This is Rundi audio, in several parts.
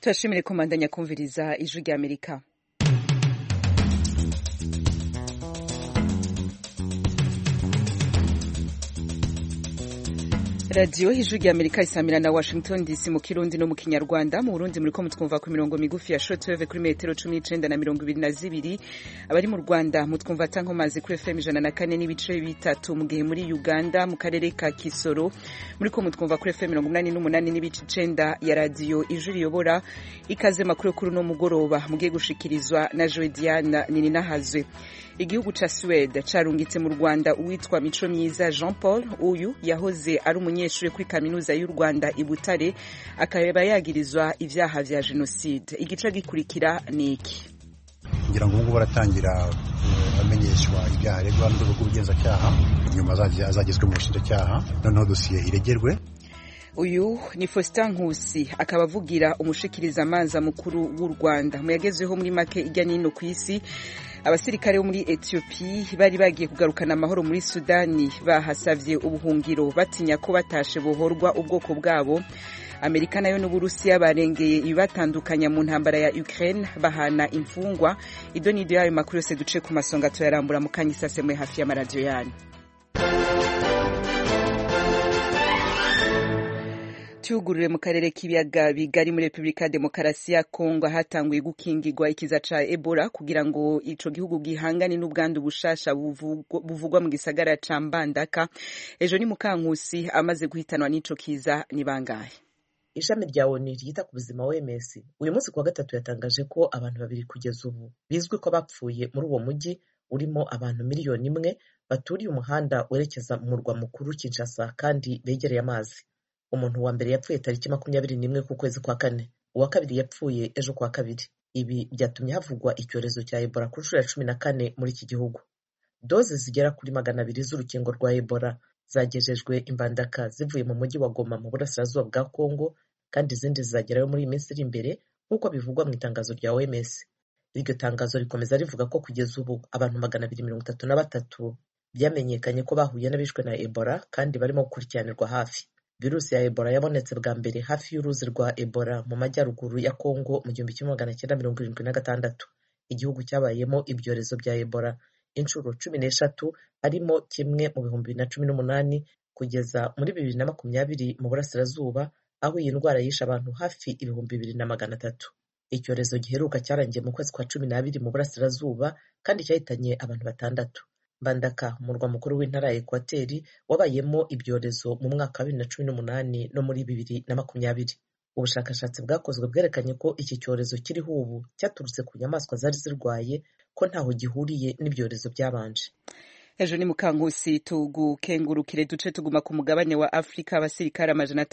turashimire komandanya kumviriza ijwi rya Amerika. Radio Ijwi rya Amerika isamira na Washington DC mu Kirundi no mu Kinyarwanda. Mu Burundi muriko mutwumva ku mirongo migufi ya shortwave kuri metero 19 na 22. Abari mu Rwanda mutwumva tankomazi kuri FM 104 n'ibice bitatu, mu gihe muri Uganda mu karere ka Kisoro muriko mutwumva kuri FM 88 n'ibice 9 ya Radio Ijwi riyobora. Ikaze makuru kuri no mugoroba mugiye gushikirizwa na Joe Diana Nininahazwe. Igihugu ca Swede carungitse mu Rwanda uwitwa Mico Myiza Jean Paul. Uyu yahoze ari umunyeshuri kuri kaminuza y'u Rwanda i Butare, akaba yagirizwa ivyaha vya genocide. Igice gikurikira ni iki? Ngira ngo ubu baratangira bamenyeshwa ibyaha aregwa n'urwego rw'ubugenzacyaha, nyuma azagizwe mu bushinjacyaha, noneho dosiye iregerwe. Uyu ni Faustin Nkusi, akaba avugira umushikirizamanza mukuru w'u Rwanda. Mu yagezeho muri make ijya nino ku isi, abasirikare bo muri Ethiopia bari bagiye kugarukana amahoro muri Sudani bahasavye ubuhungiro batinya ko batashe bohorwa ubwoko bwabo. Amerika nayo n'Uburusiya barengeye ibibatandukanya mu ntambara ya Ukraine bahana imfungwa. Ido nido yayo makuru yose duce ku masonga tuyarambura mu kanyisase mwe hafi ya radio yanyu. Tugurure mu karere k'ibiyaga bigari muri Republika Demokarasi ya Kongo hatanguye gukingirwa ikiza ca Ebola kugira ngo ico gihugu gihangane n'ubwandu bushasha buvugwa mu gisagara ca Mbandaka. Ejo ni Mukankusi amaze guhitanwa n'ico kiza ni bangahe? Ishami rya ONU ryita ku buzima OMS uyu munsi kuwa gatatu yatangaje ko abantu babiri kugeza ubu bizwi ko bapfuye muri uwo mujyi urimo abantu miliyoni 1 baturiye umuhanda werekeza mu murwa mukuru Kinshasa kandi begereye amazi. Umuntu wa mbere yapfuye tariki 21 ku kwezi kwa kane, uwa kabiri yapfuye ejo kwa kabiri. Ibi byatumye havugwa icyorezo cya Ebola ku nshuro ya 14 muri iki gihugu. Doze zigera kuri 200 z'urukingo rwa Ebola zagejejwe Imbandaka zivuye mu mujyi wa Goma mu burasirazuba bwa Kongo, kandi izindi zizagerayo muri iminsi iri imbere nk'uko bivugwa mu itangazo rya OMS. Iryo tangazo rikomeza rivuga ko kugeza ubu abantu 233 byamenyekanye ko bahuye n'abishwe na Ebola kandi barimo gukurikiranirwa hafi. Virusi ya Ebola yabonetse bwa mbere hafi y'uruzi rwa Ebola mu majyaruguru ya Kongo mu 1976. Igihugu cyabayemo ibyorezo bya Ebola inshuro 13 harimo kimwe mu 2018 kugeza muri 2020 mu burasirazuba, aho iyi ndwara yishe abantu hafi 2300. Icyorezo giheruka cyarangiye mu kwezi kwa 12 mu burasirazuba kandi cyahitanye abantu 6. Mbandaka, umurwa mukuru w'intara ya Ekwateri, wabayemo ibyorezo mu mwaka wa 2018 no muri 2020. Ubushakashatsi bwakozwe bwerekanye ko iki cyorezo kiriho ubu cyaturutse ku nyamaswa zari zirwaye, ko ntaho gihuriye n'ibyorezo byabanje. Ejo ni Mukankusi, tugukengurukire duce tuguma ku mugabane wa Afrika. Abasirikare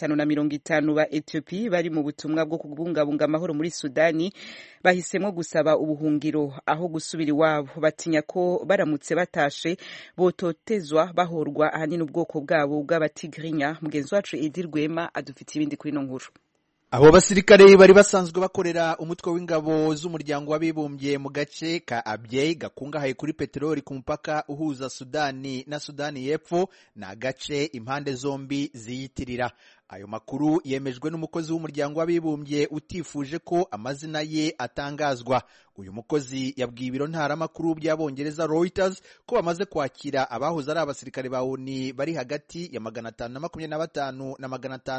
550 ba Ethiopia bari mu butumwa bwo kubungabunga amahoro muri Sudani bahisemo gusaba ubuhungiro aho gusubira iwabo. Batinya ko baramutse batashe bototezwa bahorwa ahanini ubwoko bwabo bw'abatigrinya. Mugenzi wacu Edi Rwema adufitiye ibindi kuri no nkuru. Abo basirikare bari basanzwe bakorera umutwe w'ingabo z'umuryango w'abibumbye mu gace ka Abyei gakungahaye kuri peteroli ku mupaka uhuza Sudani na Sudani y'Epfo, na gace impande zombi ziyitirira. Ayo makuru yemejwe n'umukozi w'umuryango w'abibumbye utifuje ko amazina ye atangazwa. Uyu mukozi yabwiye ibiro ntaramakuru by'Abongereza Reuters ko bamaze kwakira abahoze ari abasirikare ba ONU bari hagati ya 525 na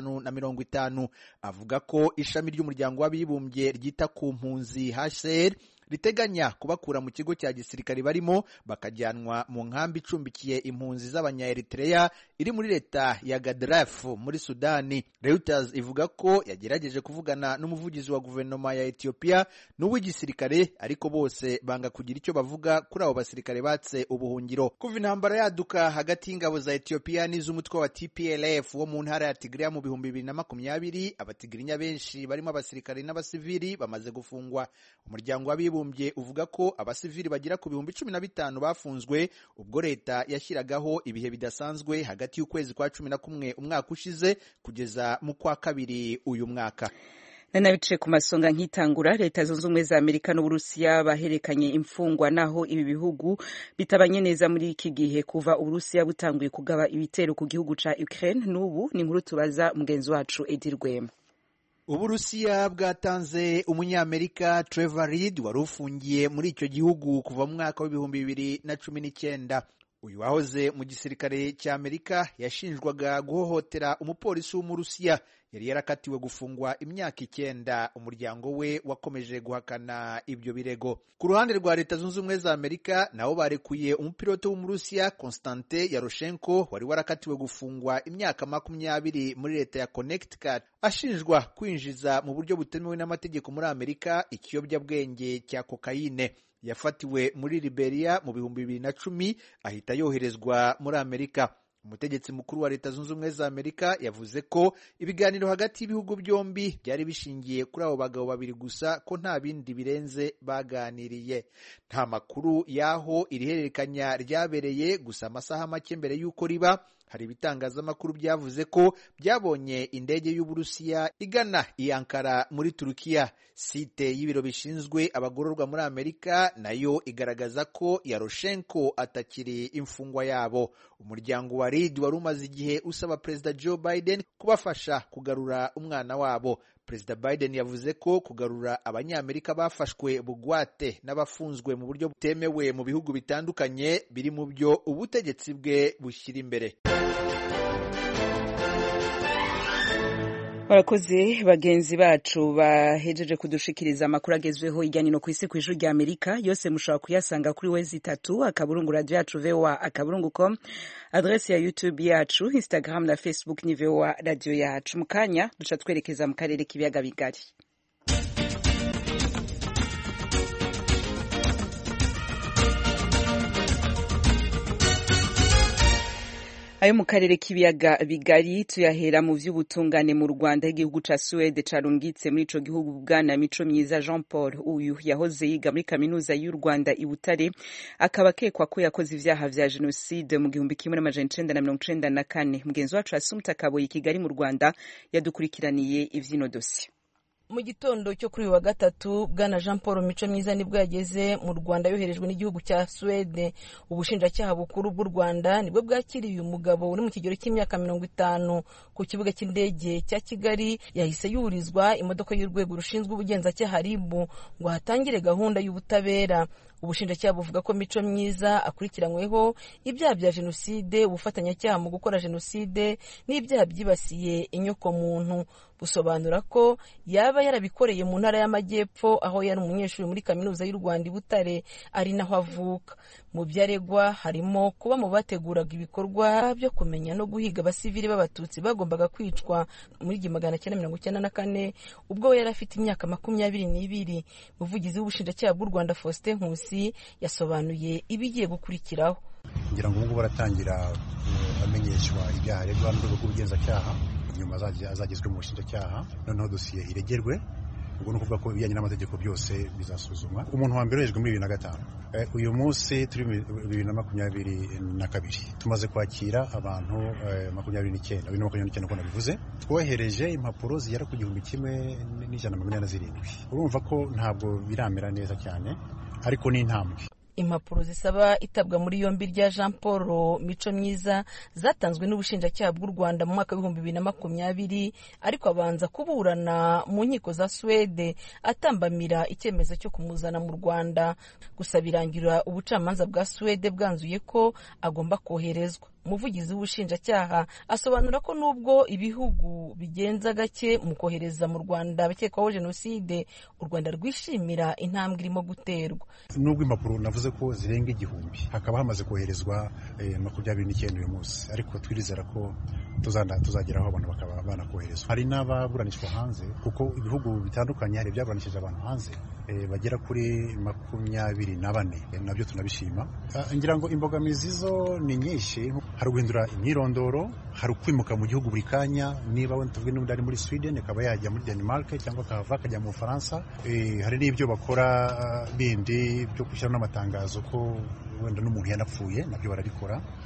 550. Avuga ko ishami ry'umuryango w'abibumbye ryita ku mpunzi HCR riteganya kubakura mu kigo cya gisirikare barimo bakajyanwa mu nkambi icumbikiye impunzi z'abanya-Eritrea iri muri leta ya Gadraf muri Sudani. Reuters ivuga ko yagerageje kuvugana n'umuvugizi wa guverinoma ya Ethiopia n'uw'igisirikare, ariko bose banga kugira icyo bavuga kuri abo basirikare batse ubuhungiro. Kuva intambara yaduka hagati y'ingabo za Ethiopia n'iz'umutwe wa TPLF wo mu ntara ya Tigray mu 2020, abatigrinya benshi barimo abasirikare n'abasivili bamaze gufungwa. Umuryango w'abibumbye uvuga ko abasivili bagira ku 15,000 bafunzwe ubwo leta yashyiragaho ibihe bidasanzwe hagati y'ukwezi kwa 11 umwaka ushize kugeza mu kwa kabiri uyu mwaka. Nanabice ku masonga nkitangura, leta zunze ubumwe za Amerika n'Uburusiya baherekanye imfungwa, naho ibi bihugu bitabanye neza muri iki gihe kuva Uburusiya butanguye kugaba ibitero ku gihugu ca Ukraine. N'ubu ni inkuru tubaza mugenzi wacu Edi Rwema. Uburusiya bwatanze umunyamerika Trevor Reed wari ufungiye muri icyo gihugu kuva mu mwaka w'ibihumbi 2019. Uyu wahoze mu gisirikare cy'Amerika yashinjwaga guhohotera umupolisi w'Umurusiya. Yari yarakatiwe gufungwa imyaka 9. Umuryango we wakomeje guhakana ibyo birego. Ku ruhande rwa Leta Zunze Ubumwe za Amerika nabo barekuye umupiloto w'Umurusiya Konstantin Yaroshenko wari warakatiwe gufungwa imyaka 20 muri leta ya Connecticut ashinjwa kwinjiza mu buryo butemewe n'amategeko muri Amerika ikiyobyabwenge cya kokayine. Yafatiwe muri Liberia mu 2010 ahita yoherezwa muri Amerika. Umutegetsi mukuru wa Leta Zunze Ubumwe za Amerika yavuze ko ibiganiro hagati y'ibihugu byombi byari bishingiye kuri abo bagabo babiri gusa, ko nta bindi birenze baganiriye. Nta makuru y'aho iri hererekanya ryabereye, gusa amasaha make mbere y'uko riba hari ibitangazamakuru byavuze ko byabonye indege y'Uburusiya igana i Ankara muri Turukiya. Site y'ibiro bishinzwe abagororwa muri Amerika nayo igaragaza ko Yaroshenko atakiri imfungwa yabo. Umuryango wa Reed wari umaze igihe usaba Perezida Joe Biden kubafasha kugarura umwana wabo. Perezida Biden yavuze ko kugarura abanyamerika bafashwe bugwate n'abafunzwe mu buryo butemewe mu bihugu bitandukanye biri mu byo ubutegetsi bwe bushyira imbere. Barakoze bagenzi bacu bahejeje kudushikiriza amakuru agezweho hirya no kwisi ku ijuru rya Amerika. Yose mushobora kuyasanga kuri wezi3 radio yacu voa.com, adresse ya YouTube yacu, Instagram na Facebook ni voa radio yacu. Mukanya duca twerekeza mu karere k'ibiyaga bigari. Ayo mu karere k'ibiyaga bigari tuyahera mu vy'ubutungane mu Rwanda. Igihugu ca Suède carungitse muri ico gihugu Bwana Mico Myiza Jean Paul. Uyu yahoze yiga muri kaminuza y'u Rwanda i Butare, akaba akekwa ko yakoze ivyaha vya genocide mu 1994. Mugenzi wacu Assumpta Kaboyi Kigali mu Rwanda yadukurikiraniye ivyino dossier. Mu gitondo cyo kuri wa gatatu Bwana Jean Paul Mico Myiza nibwo yageze mu Rwanda yoherejwe n'igihugu cya Suède. Ubushinjacyaha bukuru bw'u Rwanda nibwo bwakiriye umugabo uri mu kigero cy'imyaka 50 ku kibuga cy'indege cya Kigali. Yahise yurizwa imodoka y'urwego rushinzwe ubugenzacyaha RIB ngo hatangire gahunda y'ubutabera. Ubushinjacyaha buvuga ko Mico Myiza akurikiranyweho ibyaha bya genocide, ubufatanyacyaha mu gukora genocide n'ibyaha byibasiye inyoko muntu. Busobanura ko yaba yarabikoreye mu ntara y'Amajyepfo aho yari umunyeshuri muri kaminuza y'u Rwanda i Butare, ari naho avuka. Mu byaregwa harimo kuba mu bateguraga ibikorwa byo kumenya no guhiga abasivili b'abatutsi bagombaga kwicwa muri 1994 ubwo we yari afite imyaka 22. Umuvugizi w'ubushinjacyaha bw'u Rwanda Faustin Nkusi yasobanuye ibigiye gukurikiraho. Ngira ngo ubwo baratangira amenyeshwa ibyaha aregwa n'urwego rw'ubugenzacyaha, nyuma azagezwe mu bushinjacyaha, noneho dosiye iregerwe. Ubwo nukuvuga ko ibijyanye n'amategeko byose bizasuzumwa. Umuntu wa mbere yejwe muri 2005. Uyu munsi turi 2022 tumaze kwakira abantu 29 ko nabivuze. Twohereje impapuro zigera ku 1187. Urumva ko ntabwo biramera neza cyane, ariko ni intambwe. Impapuro zisaba itabwa muri yombi rya Jean Paul Mico Myiza zatanzwe n'ubushinjacyaha bw'u Rwanda mu mwaka wa 2020, ariko abanza kuburana mu nkiko za Suède atambamira icyemezo cyo kumuzana mu Rwanda. Gusa birangira ubucamanza bwa Suède bwanzuye ko agomba koherezwa. Umuvugizi w'ubushinjacyaha asobanura ko nubwo ibihugu bigenza gake mu kohereza mu Rwanda abakekwaho genocide, u Rwanda rwishimira intambwe irimo guterwa. Nubwo impapuro navuze ko zirenga 1000 hakaba hamaze koherezwa 29 uyu munsi, ariko twirizera ko tuzageraho abantu bakaba banakoherezwa. Hari n'ababuranishwa hanze kuko ibihugu bitandukanye hari byaburanishije abantu hanze bagera kuri 24. Nabyo tunabishima. Ngira ngo imbogamizi zo ni nyinshi. Hari guhindura imyirondoro, hari kwimuka mu gihugu buri kanya. Niba wenda tuvuge n'undi ari muri Sweden akaba yajya muri Denmark cyangwa akava akajya mu Faransa. Hari n'ibyo bakora bindi byo gushyira n'amatangazo ko wenda n'umuntu yanapfuye, nabyo barabikora.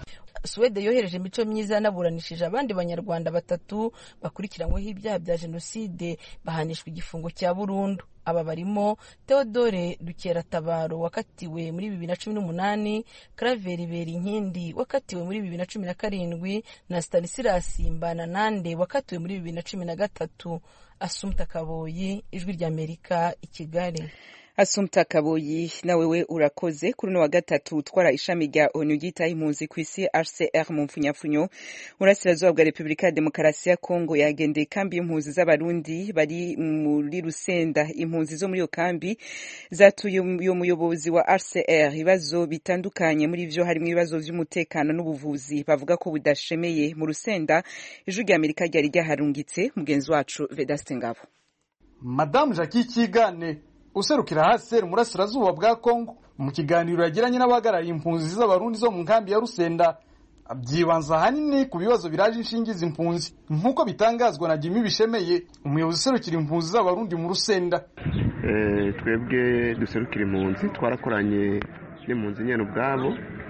Suwede yohereje Mico Myiza yanaburanishije abandi banyarwanda 3 bakurikiranyweho ibyaha bya jenoside bahanishwa igifungo cya burundu. Aba barimo Theodore Dukeratabaro wakatiwe muri 2018, Claver Berinkindi wakatiwe muri 2017 na Stanislas Mbananande wakatiwe muri 2013. Assumpta Kaboyi, Ijwi ry'Amerika, i Kigali. Assumpta Kaboyi, nawewe urakoze. Kuri no wa gatatu utwara ishami rya ONU ryitaho impunzi ku isi HCR mu mfunyafunyo urasirazuba bwa Repubulika ya Demokarasi ya Kongo yagendeye kambi y'impunzi z'abarundi bari muri Rusenda. Impunzi zo muri iyo kambi zatuye uyo muyobozi wa HCR ibibazo bitandukanye, muri ivyo harimo ibibazo vy'umutekano n'ubuvuzi bavuga ko budashemeye mu Rusenda. Ijwi ry'Amerika ryari ryaharungitse mugenzi wacu Vedaste Ngabo. Madame Jackie Kigane userukira HCR murasirazuba bwa Kongo mu kiganiro yagiranye n'abahagarariye impunzi z'abarundi zo mu nkambi ya Rusenda abyibanza hanini ku bibazo biraje inshingiza impunzi nk'uko bitangazwa na Jimmy Bishemeye, umuyobozi userukira impunzi z'abarundi mu Rusenda. Twebwe duserukira impunzi twarakoranye n'impunzi nyene ubwabo,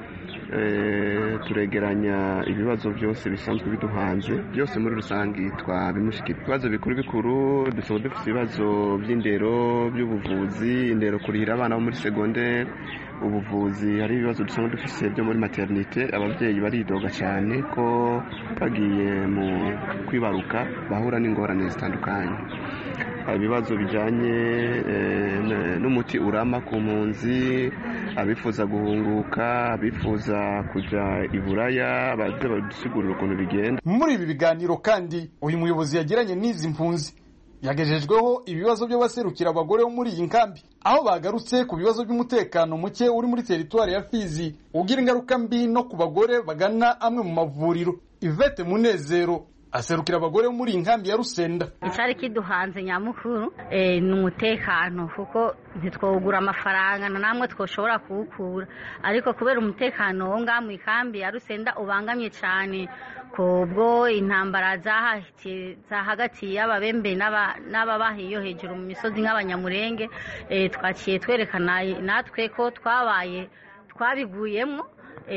turegeranya ibibazo byose bisanzwe biduhanze byose muri rusangi twabimushikira. Ibibazo bikuru dusaba dufite ibibazo by'indero, by'ubuvuzi, indero kurihira abana bo muri secondaire, ubuvuzi. Hari ibibazo dusaba dufite byo muri maternité, abavyeyi baridoga cyane ko bagiye mu kwibaruka bahura n'ingorane zitandukanye. Ibibazo bijanye n'umuti urama ku mpunzi, abifuza guhunguka, abifuza kuja iburaya, baje badusigurira ukuntu bigenda. Muri ibi biganiro kandi uyu muyobozi yagiranye n'izi mpunzi yagejejweho ibibazo by'abaserukira abagore bo muri iyi nkambi, aho bagarutse ku bibazo by'umutekano muke uri muri teritwari ya Fizi ugira ingaruka mbi no ku bagore bagana amwe mu mavuriro. Yvette Munezero aserukira abagore muri inkambi ya Rusenda. Icyari kiduhanze nyamukuru ni umutekano, kuko ntitwogura amafaranga na namwe twoshobora kuwukura, ariko kubera umutekano wo ngaha mu ikambi ya Rusenda ubangamye cyane kubwo intambara zahagati y'ababembe n'ababahiyo hejuru mu misozi nk'abanyamurenge. Twaciye twerekana natwe ko twabiguyemo,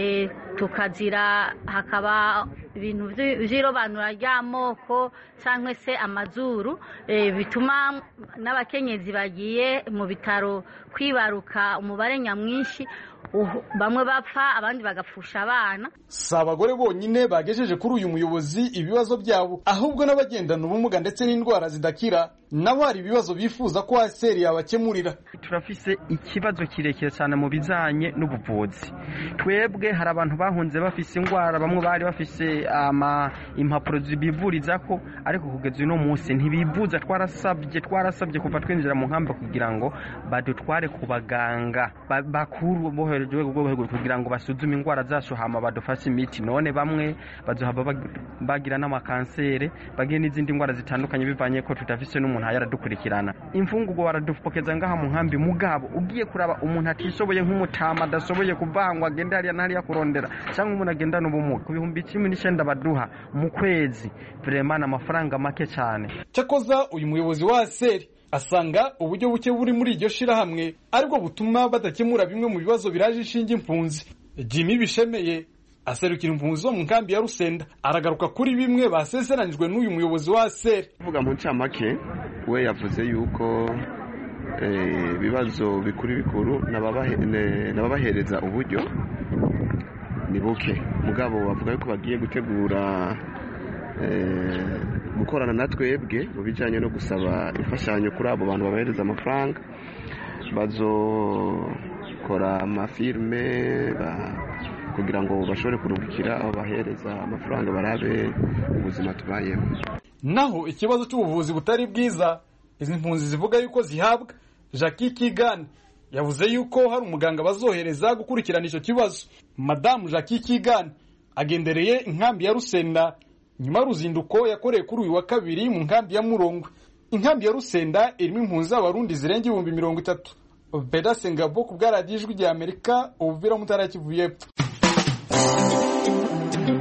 tukazira hakaba ibintu by'irobanura ry'amoko cyangwa se amazuru, bituma n'abakenyezi bagiye mu bitaro kwibaruka umubare nyamwinshi, bamwe bapfa abandi bagapfusha abana. Si abagore bonyine bagejeje kuri uyu muyobozi ibibazo byabo, ahubwo n'abagendana ubumuga ndetse n'indwara zidakira nabo hari ibibazo bifuza ko HCR yabakemurira. Turafise ikibazo kirekire cyane mu bizanye n'ubuvuzi. Twebwe hari abantu bahunze bafise indwara, bamwe bari bafise impapuro zibivuriza ko, ariko kugeza uno munsi ntibivuza. Twarasabye kuva twinjira mu nkamba kugira ngo badutware ku baganga bakuru boherejwe kugira ngo basuzume indwara zacu hama badufashe imiti. None bamwe bazohaba bagira n'amakansere, bagiye n'izindi ndwara zitandukanye bivanye ko tutafise n'umuntu yaradukurikirana. Imfungurwa baradupokeza ngaha mu nkambi, mugabo ugiye kuraba umuntu atishoboye nk'umutama adashoboye kuvangwa agenda hariya ntariya kurondera, cyangwa umuntu agenda n'ubumuga ku 19,000 baduha mu kwezi, vraiment amafaranga make cyane. Cyakoza uyu muyobozi wa HCR asanga uburyo buke buri muri iryo shirahamwe ariko butuma badakemura bimwe mu bibazo biraje inshinge impunzi. Jimmy Bishemeye aserukira impunzi zo mu nkambi ya Rusenda aragaruka kuri bimwe basezeranijwe n'uyu muyobozi wa HCR. Vuga mu ncamake, we yavuze yuko ibibazo bikuru nababahereza uburyo ni buke, mugabo bavuga yuko bagiye gutegura gukorana na twebwe mu bijanye no gusaba imfashanyo kuri abo bantu babahereza amafaranga. Bazokora amafirme kugira ngo bashobore kurungikira abo bahereza amafaranga barabe ubuzima tubayemo. Naho ikibazo cy'ubuvuzi butari bwiza izi mpunzi zivuga yuko zihabwa, Jackie Kigane yavuze yuko hari umuganga bazohereza gukurikirana icyo kibazo. Madame Jackie Kigane agendereye inkambi ya Rusenda nyuma y'uruzinduko yakoreye kuri uyu wa kabiri mu nkambi ya Murongwe. Inkambi ya Rusenda irimo impunzi z'abarundi zirenga 30,000. Vedaste Ngabo ku bwa Radio Ijwi ry'Amerika, Uvira mu Ntara ya Kivu y'Epfo.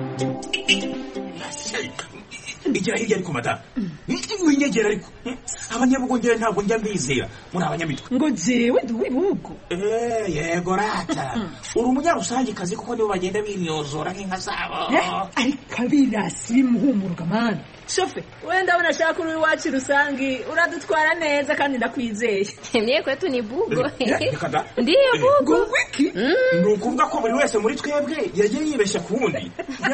Igira hirya ariko mata winyegera ariko abanyabugongera ntabwo njya mbizera muri abanyamitwe. Ngo jewe ndi uw'ibihugu. Yego rata. Uri umunyarusangikazi kuko nibo bagenda bimyozora nk'inka zabo. Ariko abirasi bimuhumuruka mana. Shofe, wenda abona shaka uri wacu rusangi uradutwara neza kandi ndakwizeye. Niye kwetu ni bugo. Ndiyo bugo. Wiki? Ni ukuvuga ko buri wese muri twebwe yagiye yibeshya ku wundi.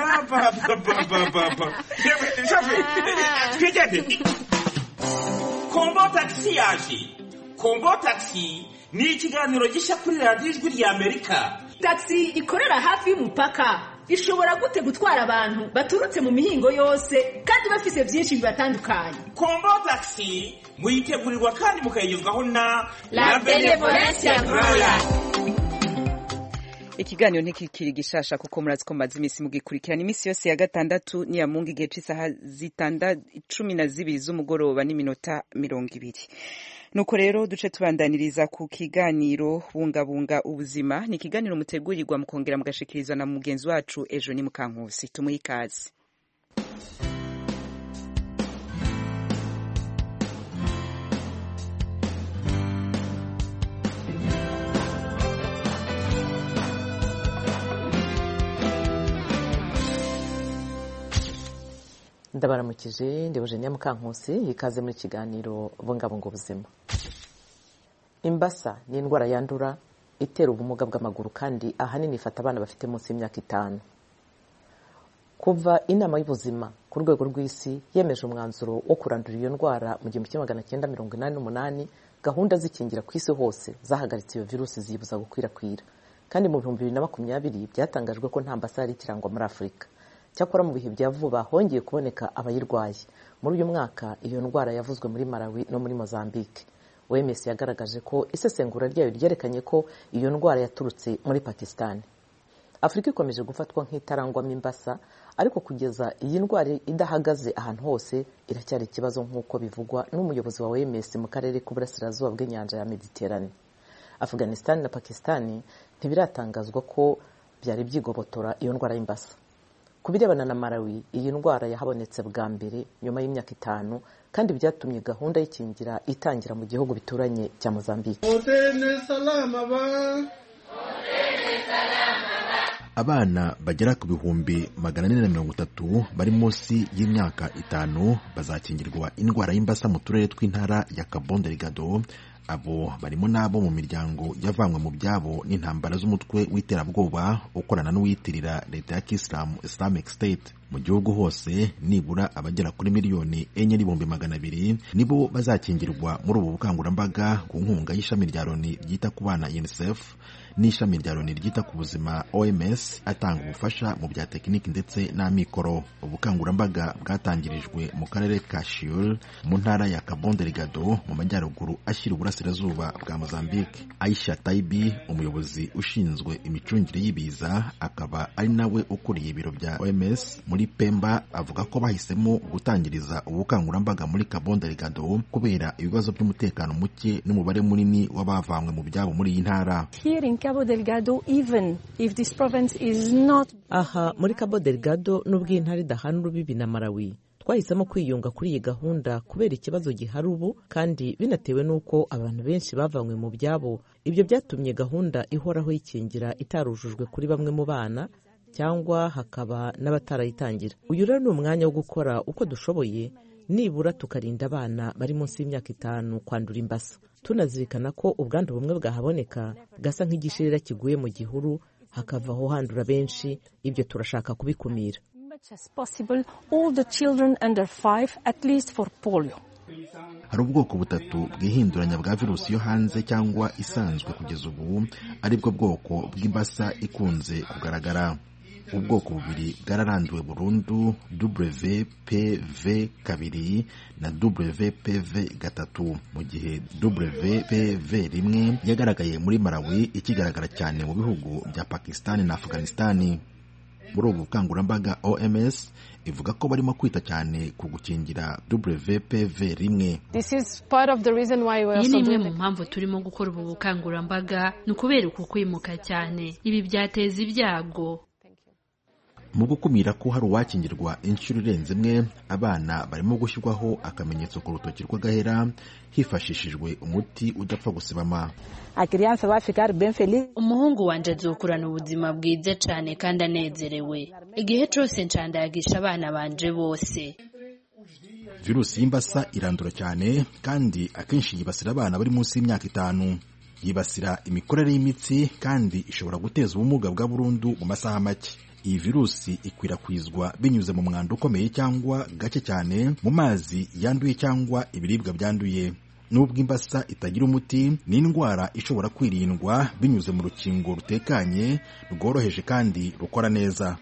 Shofe, twigende. Kombo taxi yaje. Kombo taxi ni ikiganiro gishya kuri radiyo ijwi rya Amerika. Taxi ikorera hafi y'umupaka. Ishobora gute gutwara abantu baturutse mu mihingo yose kandi bafise byinshi bibatandukanye. Kombo taxi muyitegurirwa kandi mukayigezwaho na La Benevolencia Royal. Ikiganiro ntikikiri gishasha kuko murazi ko maze imisi mugikurikirana imisi yose ya gatandatu ni ya mungu igihe c'isaha 12 z'umugoroba n'iminota 20. Nuko rero duce tubandaniriza ku kiganiro bungabunga ubuzima. Ni ikiganiro mutegurirwa mukongera mugashikirizwa na mugenzi wacu Ejo ni Mukankusi. Tumuhe ikaze. Ndabaramukije ndi Eugenia Mukankusi ikaze muri kiganiro bungabunga ubuzima. Imbasa ni indwara yandura itera ubumuga bw'amaguru kandi ahanini ifata abana bafite munsi y'imyaka 5. Kuva inama y'ubuzima ku rwego rw'isi yemeje umwanzuro wo kurandura iyo ndwara mu 1988, gahunda zikingira ku isi hose zahagaritse iyo virusi zibuza gukwirakwira, kandi mu 2020 byatangajwe ko nta mbasa yari ikirangwa muri Afurika. Cyakora mu bihe bya vuba hongeye kuboneka abayirwaye. Muri uyu mwaka iyo ndwara yavuzwe muri Malawi no muri Mozambique. OMS yagaragaje ko isesengura ryayo ryerekanye ko iyo ndwara yaturutse muri Pakistan. Afurika ikomeje gufatwa nk'itarangwamo imbasa, ariko kugeza iyi ndwara idahagaze ahantu hose iracyari ikibazo nk'uko bivugwa n'umuyobozi wa OMS mu karere k'uburasirazuba bw'inyanja ya Mediterane. Afghanistan na Pakistan ntibiratangazwa ko byari byigobotora iyo ndwara y'imbasa. Kubirebana na Malawi, iyi ndwara yahabonetse bwa mbere nyuma y'imyaka 5 kandi byatumye gahunda y'ikingira itangira mu gihugu bituranye cya Mozambique. Abana bagera ku bihumbi 430 bari munsi y'imyaka 5 bazakingirwa indwara y'imbasa mu turere tw'intara ya Cabo Delgado. Abo barimo nabo mu miryango yavanywe mu byabo n'intambara z'umutwe w'iterabwoba ukorana n'uwitirira leta ya Kisilamu Islamic State. Mu gihugu hose nibura abagera kuri miliyoni 4,200 nibo bazakingirwa muri ubu bukangurambaga ku nkunga y'ishami rya Loni ryita ku bana UNICEF n'ishami rya Loni ryita ku buzima OMS atanga ubufasha mu bya tekiniki ndetse n'amikoro. Ubukangurambaga bwatangirijwe mu karere ka Shiol mu ntara ya Cabo Delgado mu majyaruguru ashyira uburasirazuba bwa Mozambique. Aisha Taibi, umuyobozi ushinzwe imicungire y'ibiza akaba ari nawe ukuriye ibiro bya OMS muri Pemba, avuga ko bahisemo gutangiriza ubukangurambaga muri Cabo Delgado kubera ibibazo by'umutekano muke n'umubare munini w'abavanywe mu byabo muri iyi ntara. Here in Cabo Delgado, even if this province is not muri Cabo Delgado n'ubwo intara idahana urubibi na Malawi, twahisemo kwiyunga kuri iyi gahunda kubera ikibazo gihari ubu kandi binatewe n'uko abantu benshi bavanywe mu byabo. Ibyo byatumye gahunda ihoraho y'ikingira itarujujwe kuri bamwe mu bana cyangwa hakaba n'abatarayitangira. Uyu rero ni umwanya wo gukora uko dushoboye nibura tukarinda abana bari munsi y'imyaka 5 kwandura imbasa, tunazirikana ko ubwandu bumwe bwahaboneka gasa nk'igishirira kiguye mu gihuru hakavaho handura benshi. Ibyo turashaka kubikumira. as possible all the children under 5 at least for polio. Hari ubwoko butatu bwihinduranya bwa virusi yo hanze cyangwa isanzwe kugeza ubu, ari bwo bwoko bw'imbasa ikunze kugaragara. Ubwoko bubiri bwararanduwe burundu, WPV 2 na WPV 3, mu gihe WPV 1 yagaragaye muri Malawi, ikigaragara cyane mu bihugu bya Pakistan na Afghanistan. Muri ubu bukangurambaga OMS ivuga ko barimo kwita cyane ku gukingira WPV 1. Iyi ni imwe mu mpamvu turimo gukora ubu bukangurambaga, ni ukubera uku kwimuka cyane. Ibi byateza ibyago. mu gukumira ko hari uwakingirwa inshuro irenze imwe, abana barimo gushyirwaho akamenyetso ku rutoki rw'agahera hifashishijwe umuti udapfa gusibama. Umuhungu wanje azokurana ubuzima bwiza cyane kandi anezerewe igihe cyose ncandagisha abana banje bose. Virusi y'imbasa irandura cyane kandi akenshi yibasira abana bari munsi y'imyaka 5. Yibasira imikorere y'imitsi kandi ishobora guteza ubumuga bwa burundu mu masaha make. Iyi virusi ikwirakwizwa binyuze mu mwanda ukomeye cyangwa gake cyane, mu mazi yanduye cyangwa ibiribwa byanduye. Nubwo imbasa itagira umuti, ni indwara ishobora kwirindwa binyuze mu rukingo rutekanye, rworoheje kandi rukora neza.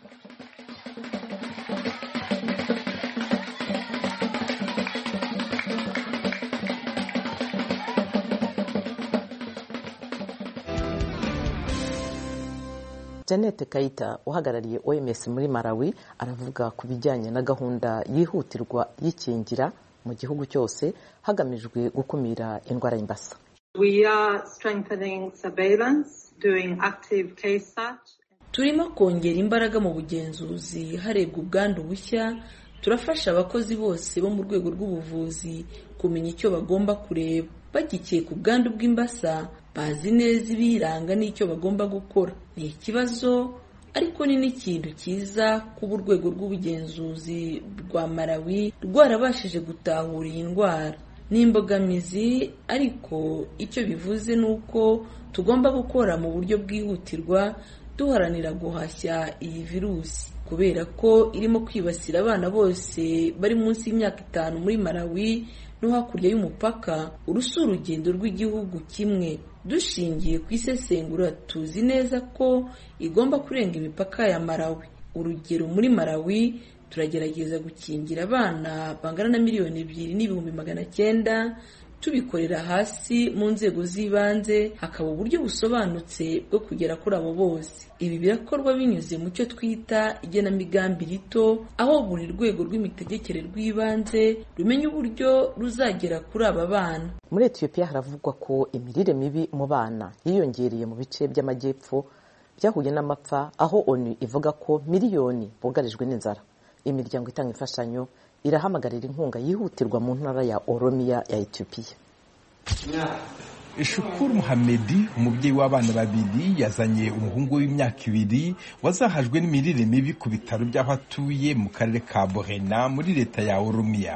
Janet Kaita uhagarariye OMS muri Malawi aravuga ku bijyanye na gahunda yihutirwa y'ikingira mu gihugu cyose hagamijwe gukumira indwara y'imbasa. We are strengthening surveillance, doing active case search. Turimo kongera imbaraga mu bugenzuzi harebwa ubwandu bushya. Turafasha abakozi bose bo mu rwego rw'ubuvuzi kumenya icyo bagomba kureba. Bagikiye ku bwandu bw'imbasa bazi neza ibiranga n'icyo bagomba gukora. Ni ikibazo ariko ni n'ikintu cyiza kuba urwego rw'ubugenzuzi rwa Malawi rwarabashije gutahura iyi ndwara. Ni imbogamizi ariko icyo bivuze ni uko tugomba gukora mu buryo bwihutirwa duharanira guhashya iyi virusi kubera ko irimo kwibasira abana bose bari munsi y'imyaka 5 muri Malawi no hakurya y'umupaka. Urusu urugendo rw'igihugu kimwe. Dushingiye ku isesengura tuzi neza ko igomba kurenga imipaka ya Malawi. Urugero muri Malawi turagerageza gukingira abana bangana na 2,900,000 tubikorera hasi mu nzego z'ibanze, hakaba uburyo busobanutse bwo kugera kuri abo bose. Ibi birakorwa binyuze mu cyo twita igenamigambi rito, aho buri rwego rw'imitegekere rw'ibanze rumenya uburyo ruzagera kuri aba bana. Muri Ethiopia haravugwa ko imirire mibi mu bana yiyongereye mu bice by'amajyepfo byahuye n'amapfa, aho ONU ivuga ko miliyoni bugarijwe n'inzara. Imiryango itanga imfashanyo irahamagarira inkunga yihutirwa mu ntara ya Oromia ya Ethiopia. Shukuru Muhamedi, umubyeyi w'abana babiri, yazanye umuhungu w'imyaka 2 wazahajwe n'imirire mibi ku bitaro by'aho atuye mu karere ka Borena muri leta ya Oromia.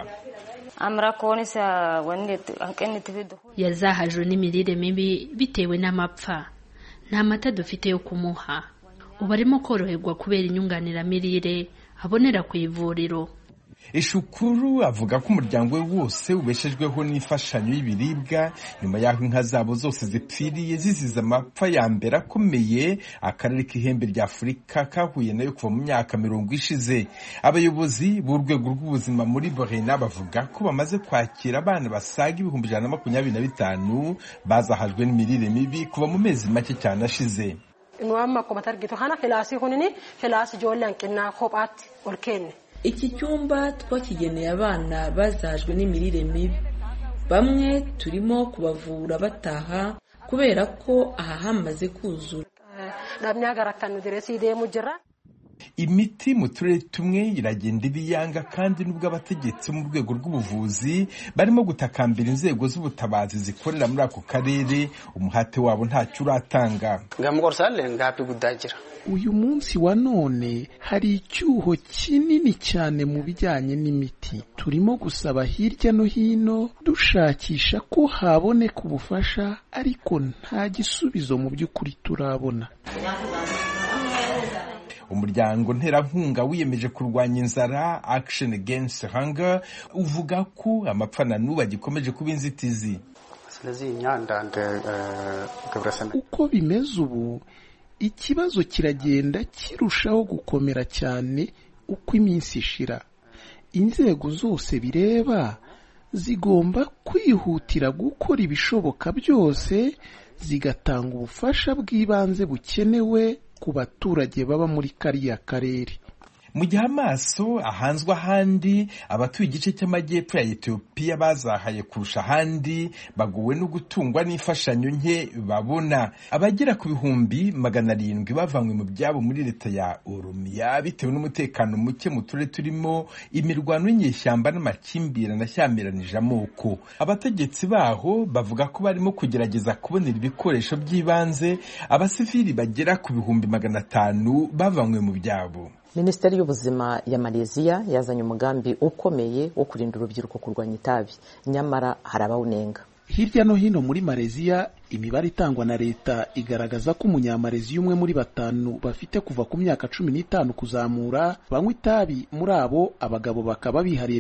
Yazahajwe n'imirire mibi bitewe n'amapfa. Nta mata dufite yo kumuha. Ubu arimo koroherwa kubera inyunganiramirire abonera ku ivuriro. Shukuru avuga ko umuryango we wose ubeshejweho n'imfashanyo y'ibiribwa nyuma y'aho inka zabo zose zipfiriye zizize amapfa ya mbere akomeye akarere k'ihembe rya Afurika kahuye nayo kuva mu myaka 40 ishize. Abayobozi b'urwego rw'ubuzima muri Borena bavuga ko bamaze kwakira abana basaga 125 bazahajwe n'imirire mibi kuva mu mezi make cyane ashize. Iki cyumba twakigeneye abana bazahajwe n'imirire mibi. Bamwe turimo kubavura bataha kubera ko aha hamaze kuzura. Imiti mu turere tumwe iragenda ibiyanga kandi nubwo abategetsi mu rwego rw'ubuvuzi barimo gutakambira inzego z'ubutabazi zikorera muri ako karere, umuhate wabo ntacyo uratanga. Uyu munsi wa none hari icyuho kinini cyane mu bijyanye n'imiti. Turimo gusaba hirya no hino dushakisha ko haboneka ubufasha ariko nta gisubizo mu by'ukuri turabona. Umuryango nterankunga wiyemeje kurwanya inzara Action Against Hunger uvuga ko amapfa na n'ubu agikomeje kuba inzitizi. Uko bimeze ubu, ikibazo kiragenda kirushaho gukomera cyane uko iminsi ishira. Inzego zose bireba zigomba kwihutira gukora ibishoboka byose zigatanga ubufasha bw'ibanze bukenewe ku baturage baba muri kariya karere. mu gihe amaso ahanzwe ahandi, abatuye igice cy'amajyepfo ya Ethiopia bazahaye kurusha ahandi baguwe no gutungwa n'imfashanyo nke babona. Abagera ku bihumbi 700 bavanywe mu byabo muri leta ya Oromia bitewe n'umutekano muke mu turere turimo imirwano y'inyeshyamba n'amakimbirane ashyamiranyije amoko. Abategetsi baho bavuga ko barimo kugerageza kubonera ibikoresho by'ibanze abasivili bagera ku bihumbi 500 bavanywe mu byabo. Minisiteri y'ubuzima ya Malaysia yazanye umugambi ukomeye wo kurinda urubyiruko kurwanya itabi, nyamara harabawunenga. Hirya no hino muri Malaysia imibare itangwa na leta igaragaza ko umunyamalaysia umwe muri 5 bafite kuva ku myaka 15 kuzamura banywa itabi, muri abo abagabo bakaba bihariye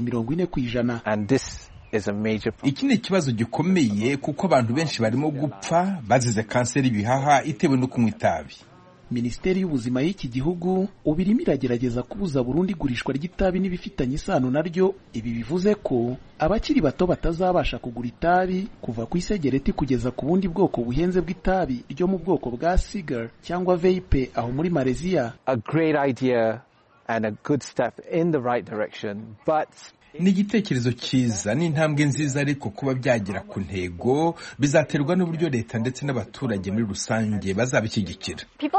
40%. Iki ni ikibazo gikomeye kuko abantu benshi barimo gupfa bazize kanseri y'ibihaha itewe no kunywa itabi. Minisiteri y'ubuzima y'iki gihugu ubirimo iragerageza kubuza burundu igurishwa ry'itabi n'ibifitanye isano naryo. Ibi bivuze ko abakiri bato batazabasha kugura itabi kuva ku isegereti kugeza ku bundi bwoko buhenze bw'itabi ryo mu bwoko bwa cigar cyangwa vape aho muri Malaysia. A great idea and a good step in the right direction, but ni igitekerezo cyiza n'intambwe nziza, ariko kuba byagera ku ntego bizaterwa n'uburyo leta ndetse n'abaturage muri rusange bazabishyigikira.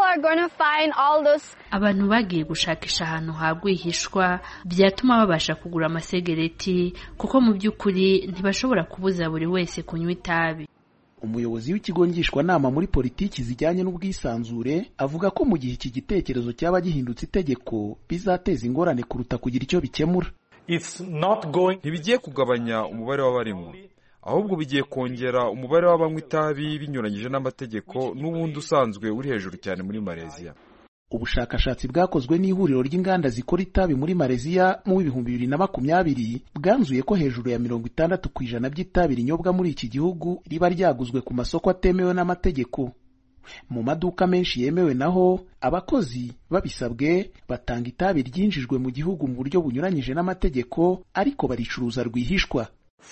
Abantu bagiye gushakisha ahantu hagwihishwa byatuma babasha kugura amasegereti, kuko mu by'ukuri ntibashobora kubuza buri wese kunywa itabi. Umuyobozi w'ikigo ngishwanama muri politiki zijyanye n'ubwisanzure avuga ko mu gihe iki gitekerezo cyaba gihindutse itegeko bizateza ingorane kuruta kugira icyo bikemura. Ntibigiye kugabanya umubare w'abarimo, ahubwo bigiye kongera umubare w'abanywa itabi binyuranyije n'amategeko n'ubundi usanzwe uri hejuru cyane muri Malaysia. Ubushakashatsi bwakozwe n'ihuriro ry'inganda zikora itabi muri Malaysia mu 2020 bwanzuye ko hejuru ya 60% by'itabi rinyobwa muri iki gihugu riba ryaguzwe ku masoko atemewe n'amategeko. Mu maduka menshi yemewe naho abakozi babisabwe batanga itabi ryinjijwe mu gihugu mu buryo bunyuranyije n'amategeko, ariko baricuruza rwihishwa.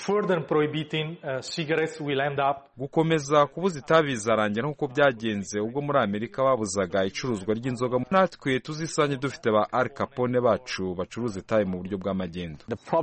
Gukomeza kubuza itabi bizarangira nk'uko byagenze ubwo muri Amerika babuzaga icuruzwa ry'inzoga. Natwe tuzisanye dufite ba Al Capone bacu bacuruza itabi mu buryo bw'amagendo.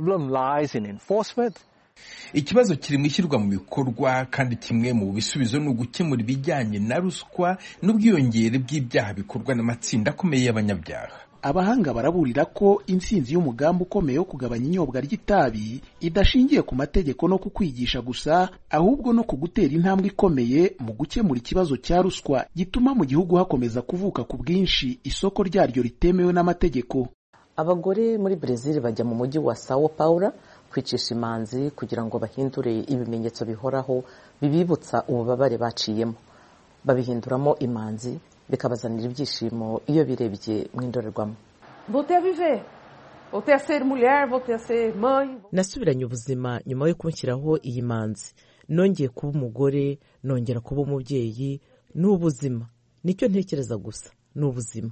Ikibazo kiri mu ishyirwa mu bikorwa, kandi kimwe mu bisubizo ni ugukemura ibijyanye na ruswa n'ubwiyongere bw'ibyaha bikorwa n'amatsinda akomeye y'abanyabyaha. Abahanga baraburira ko intsinzi y'umugambi ukomeye wo kugabanya inyobwa ry'itabi idashingiye ku mategeko no kukwigisha gusa, ahubwo no kugutera intambwe ikomeye mu gukemura ikibazo cya ruswa gituma mu gihugu hakomeza kuvuka ku bwinshi isoko ryaryo ritemewe n'amategeko. Abagore muri Brazil bajya mu mujyi wa Sao Paulo kwicisha imanzi kugira ngo bahindure ibimenyetso bihoraho bibibutsa ububabare baciyemo. Babihinduramo imanzi bikabazanira ibyishimo iyo birebye mu indorerwamo. Nasubiranye ubuzima nyuma yo kunshyiraho iyi manzi. Nongeye kuba umugore, nongera kuba umubyeyi. N'ubuzima nicyo ntekereza gusa, n'ubuzima.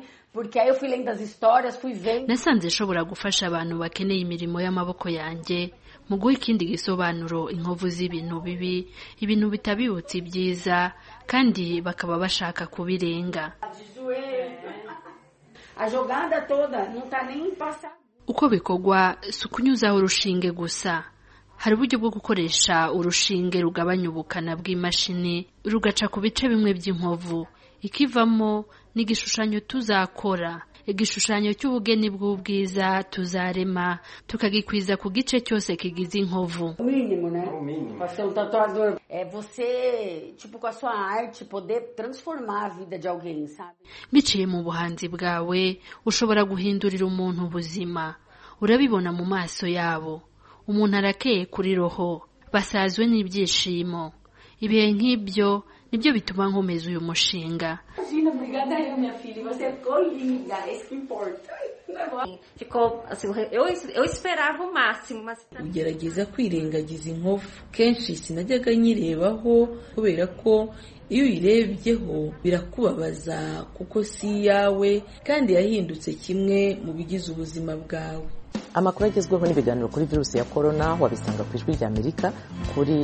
Nasanze nshobora gufasha abantu bakeneye imirimo y'amaboko yanjye mu guha ikindi gisobanuro inkovu z'ibintu bibi, ibintu bitabibutse ibyiza, kandi bakaba bashaka kubirenga. Uko bikorwa si ukunyuzaho urushinge gusa. Hari uburyo bwo gukoresha urushinge rugabanya ubukana bw'imashini rugaca ku bice bimwe by'inkovu. Ikivamo ni igishushanyo tuzakora, igishushanyo cy'ubugeni bw'ubwiza tuzarema tukagikwiza ku gice cyose kigize inkovu. Biciye mu buhanzi bwawe ushobora guhindurira umuntu ubuzima. Urabibona mu maso yabo. Umuntu arakeye kuri roho, basazwe n'ibyishimo. Ibihe nk'ibyo nibyo bituma nkomeza uyu mushinga. Ugerageza kwirengagiza inkovu. Kenshi sinajyaga nyirebaho kubera ko iyo uyirebyeho birakubabaza kuko si iyawe kandi yahindutse kimwe mu bigize ubuzima bwawe. Amakuru agezweho n'ibiganiro kuri virusi ya corona wabisanga ku Ijwi ry'Amerika kuri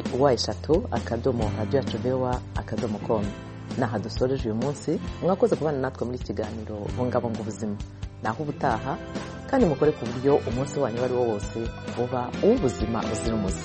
wa3.radio.com. Naha dusoreje uyu munsi. Mwakoze kubana natwe muri kiganiro bungabunga ubuzima. naho ubutaha kandi mukore ku buryo umunsi wanyu ari wo wose uba uw'ubuzima buzira umuze.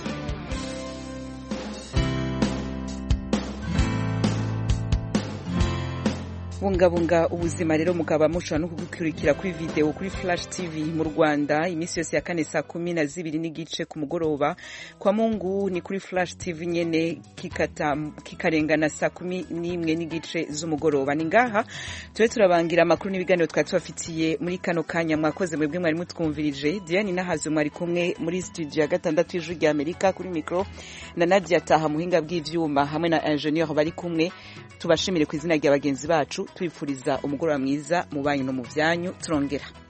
bungabunga ubuzima rero mukaba mushobora no kugukurikira kuri video kuri Flash TV mu Rwanda iminsi yose ya kane saa 12 n'igice ku mugoroba, kwa Mungu ni kuri Flash TV nyene kikarengana saa 11 n'igice z'umugoroba. Ni ngaha turabangira amakuru n'ibiganiro twatubafitiye muri kano kanya. Mwakoze mwebwe mwari mutwumvirije. Diane Nahazo mwari kumwe muri studio ya 6 y'Ijwi rya Amerika kuri micro na Nadia Taha muhinga bw'ivyuma hamwe na ingenieur bari kumwe. Tubashimire ku izina rya bagenzi bacu twifuriza umugoroba mwiza mu banyu no mu vyanyu. Turongera